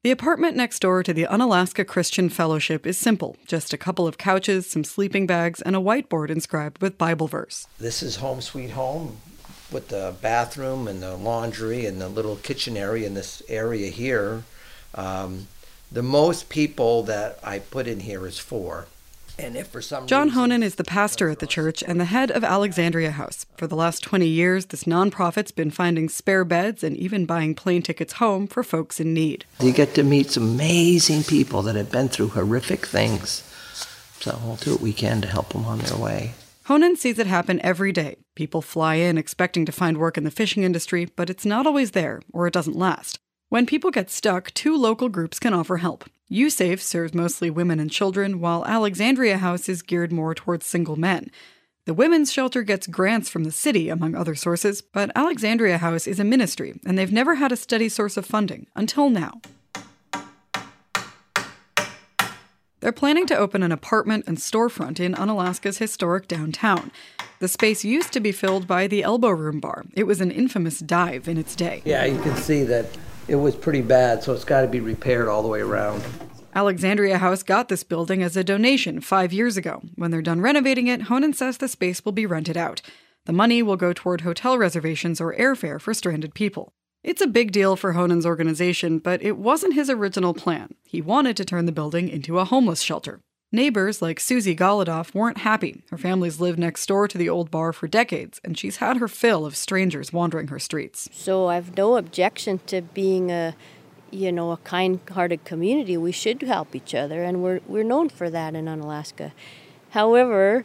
The apartment next door to the Unalaska Christian Fellowship is simple, just a couple of couches, some sleeping bags, and a whiteboard inscribed with Bible verse. This is home sweet home with the bathroom and the laundry and the little kitchen area in this area here. The most people that I put in here is 4. And if for some John reason, Honan is the pastor at the church and the head of Alexandria House. For the last 20 years, this nonprofit's been finding spare beds and even buying plane tickets home for folks in need. You get to meet some amazing people that have been through horrific things. So we'll do what we can to help them on their way. Honan sees it happen every day. People fly in expecting to find work in the fishing industry, but it's not always there, or it doesn't last. When people get stuck, 2 local groups can offer help. USAFE serves mostly women and children, while Alexandria House is geared more towards single men. The women's shelter gets grants from the city, among other sources, but Alexandria House is a ministry, and they've never had a steady source of funding, until now. They're planning to open an apartment and storefront in Unalaska's historic downtown. The space used to be filled by the Elbow Room Bar. It was an infamous dive in its day. Yeah, you can see that it was pretty bad, so it's got to be repaired all the way around. Alexandria House got this building as a donation 5 years ago. When they're done renovating it, Honan says the space will be rented out. The money will go toward hotel reservations or airfare for stranded people. It's a big deal for Honan's organization, but it wasn't his original plan. He wanted to turn the building into a homeless shelter. Neighbors like Susie Golodoff weren't happy. Her family's lived next door to the old bar for decades, and she's had her fill of strangers wandering her streets. So I've no objection to being a kind-hearted community. We should help each other, and we're known for that in Unalaska. However,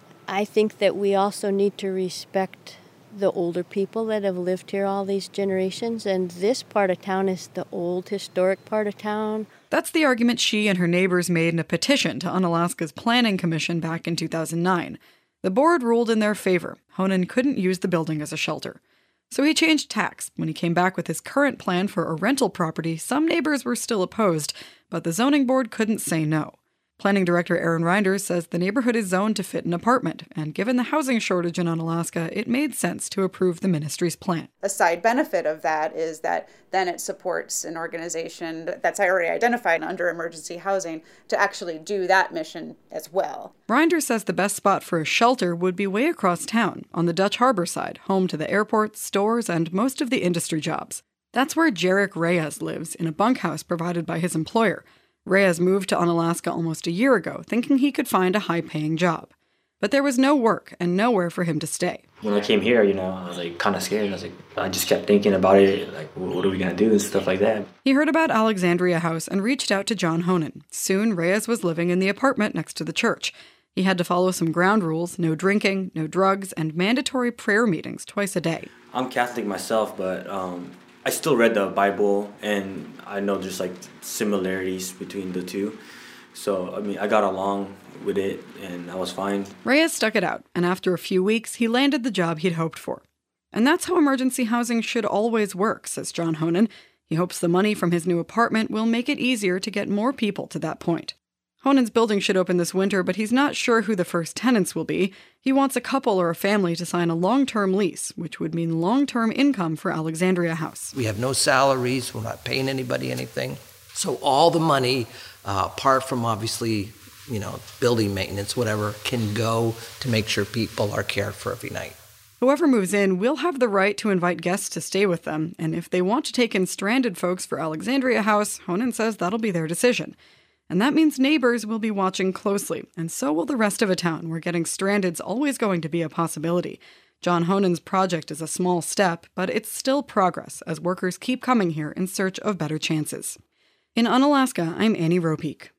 I think that we also need to respect the older people that have lived here all these generations, and this part of town is the old historic part of town. That's the argument she and her neighbors made in a petition to Unalaska's Planning Commission back in 2009. The board ruled in their favor. Honan couldn't use the building as a shelter. So he changed tacks. When he came back with his current plan for a rental property, some neighbors were still opposed, but the zoning board couldn't say no. Planning Director Aaron Reinders says the neighborhood is zoned to fit an apartment, and given the housing shortage in Unalaska, it made sense to approve the ministry's plan. A side benefit of that is that then it supports an organization that's already identified under emergency housing to actually do that mission as well. Reinders says the best spot for a shelter would be way across town, on the Dutch Harbor side, home to the airport, stores, and most of the industry jobs. That's where Jarek Reyes lives, in a bunkhouse provided by his employer. Reyes moved to Unalaska almost a year ago, thinking he could find a high-paying job. But there was no work and nowhere for him to stay. When I came here, I was kind of scared. I just kept thinking about it, what are we going to do and stuff like that. He heard about Alexandria House and reached out to John Honan. Soon, Reyes was living in the apartment next to the church. He had to follow some ground rules: no drinking, no drugs, and mandatory prayer meetings twice a day. I'm Catholic myself, but I still read the Bible, and I know there's similarities between the two. So, I got along with it, and I was fine. Reyes stuck it out, and after a few weeks, he landed the job he'd hoped for. And that's how emergency housing should always work, says John Honan. He hopes the money from his new apartment will make it easier to get more people to that point. Honan's building should open this winter, but he's not sure who the first tenants will be. He wants a couple or a family to sign a long-term lease, which would mean long-term income for Alexandria House. We have no salaries. We're not paying anybody anything. So all the money, apart from obviously, building maintenance, whatever, can go to make sure people are cared for every night. Whoever moves in will have the right to invite guests to stay with them, and if they want to take in stranded folks for Alexandria House, Honan says that'll be their decision. And that means neighbors will be watching closely, and so will the rest of a town where getting stranded's always going to be a possibility. John Honan's project is a small step, but it's still progress as workers keep coming here in search of better chances. In Unalaska, I'm Annie Ropeek.